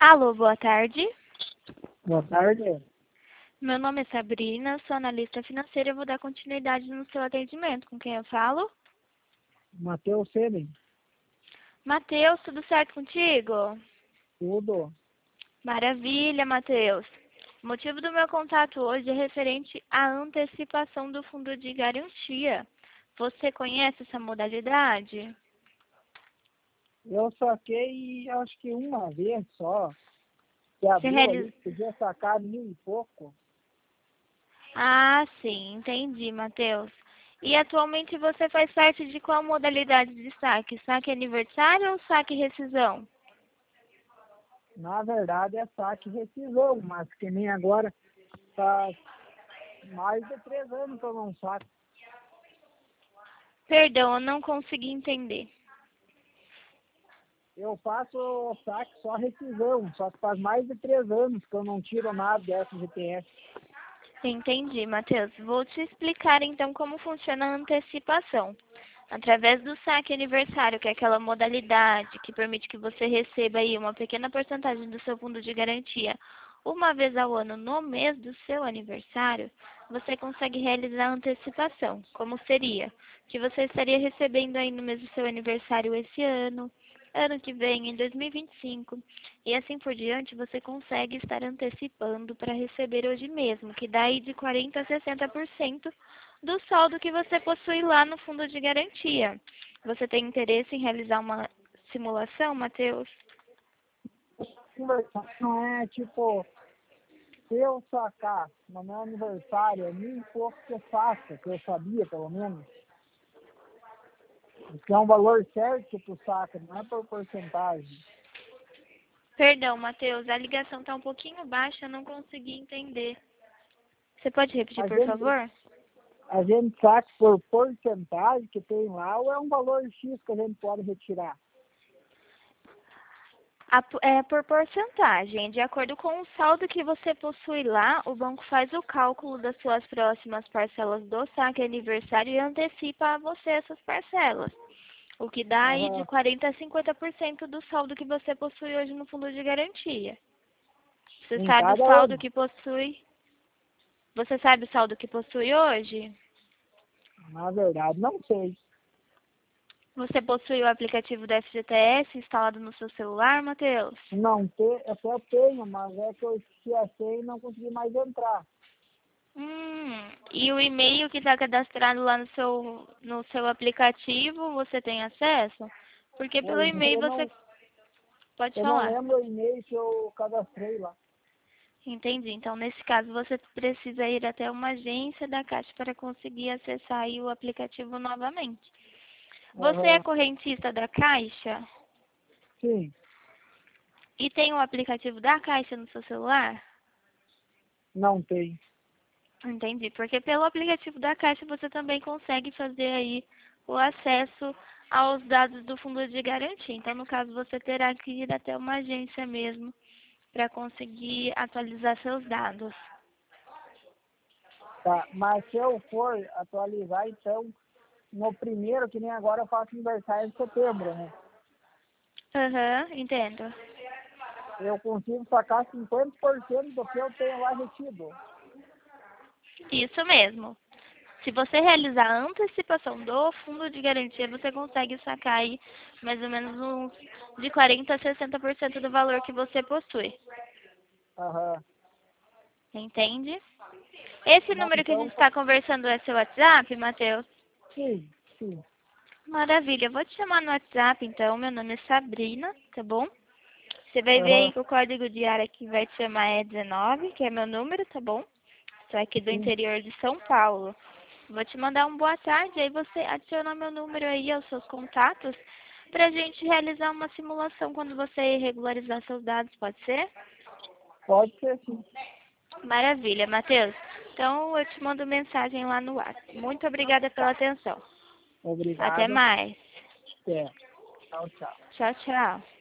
Alô, boa tarde. Boa tarde. Meu nome é Sabrina, sou analista financeira e vou dar continuidade no seu atendimento. Com quem eu falo? Matheus Senen. Matheus, tudo certo contigo? Tudo. Maravilha, Matheus. O motivo do meu contato hoje é referente à antecipação do fundo de garantia. Você conhece essa modalidade? Eu saquei acho que uma vez só. Que Você abriu ali, realiza... podia sacar 1.000 e pouco. Ah, sim, entendi, Matheus. E atualmente você faz parte de qual modalidade de saque? Saque aniversário ou saque rescisão? Na verdade é saque e rescisão, mas que nem agora faz mais de 3 anos que eu não saco. Perdão, eu não consegui entender. Eu faço saque só rescisão, só que faz mais de 3 anos que eu não tiro nada do FGTS. Entendi, Matheus. Vou te explicar então como funciona a antecipação. Através do saque aniversário, que é aquela modalidade que permite que você receba aí uma pequena porcentagem do seu fundo de garantia uma vez ao ano no mês do seu aniversário, você consegue realizar a antecipação. Como seria? Que você estaria recebendo aí no mês do seu aniversário esse ano, ano que vem, em 2025, e assim por diante, você consegue estar antecipando para receber hoje mesmo, que dá aí de 40% a 60% do saldo que você possui lá no fundo de garantia. Você tem interesse em realizar uma simulação, Matheus? Conversar não é tipo, se eu sacar no meu aniversário, é 1.000 e pouco que eu faço, que eu sabia pelo menos. Isso é um valor certo que tu saca, não é por porcentagem. Perdão, Matheus, a ligação está um pouquinho baixa, eu não consegui entender. Você pode repetir, A por gente, favor? a gente saca por porcentagem que tem lá ou é um valor X que a gente pode retirar? É por porcentagem. De acordo com o saldo que você possui lá, o banco faz o cálculo das suas próximas parcelas do saque aniversário e antecipa a você essas parcelas. O que dá aí de Aham. 40% a 50% do saldo que você possui hoje no fundo de garantia. Você Em sabe o cada saldo ano. que possui? Você sabe o saldo que possui hoje? Na verdade, não sei. Você possui o aplicativo do FGTS instalado no seu celular, Matheus? Não ter, até tenho, mas é que eu esqueci a senha e não consegui mais entrar. E o e-mail que está cadastrado lá no seu aplicativo, você tem acesso? Porque O pelo e-mail e-mail você pode eu não falar. lembro o e-mail que eu cadastrei lá. Entendi. Então, nesse caso, você precisa ir até uma agência da Caixa para conseguir acessar aí o aplicativo novamente. Você é Aham. correntista da Caixa Sim, e tem o aplicativo da Caixa no seu celular? não tem. Entendi, porque pelo aplicativo da Caixa você também consegue fazer aí o acesso aos dados do fundo de garantia. Então, no caso, você terá que ir até uma agência mesmo para conseguir atualizar seus dados. Tá, mas se eu for atualizar, então, no primeiro, que nem agora eu faço aniversário em setembro, né? Aham, entendo. Eu consigo sacar 50% do que eu tenho lá retido. Isso mesmo. Se você realizar a antecipação do fundo de garantia, você consegue sacar aí mais ou menos uns de 40% a 60% do valor que você possui. Aham. Entende? Esse Não, número que a então, gente está conversando é seu WhatsApp, Matheus? sim, sim. Maravilha, eu vou te chamar no WhatsApp então, meu nome é Sabrina, tá bom? Você vai ver aí Aham, que o código de área que vai te chamar é 19, que é meu número, tá bom? Sou aqui do sim. interior de São Paulo. Vou te mandar um boa tarde, aí você adiciona meu número aí aos seus contatos pra gente realizar uma simulação quando você regularizar seus dados, pode ser? Pode ser sim. Maravilha, Matheus. Então eu te mando mensagem lá no WhatsApp. Muito obrigada pela Tá. atenção. Até Obrigado. mais. Até. Tchau, tchau. Tchau, tchau.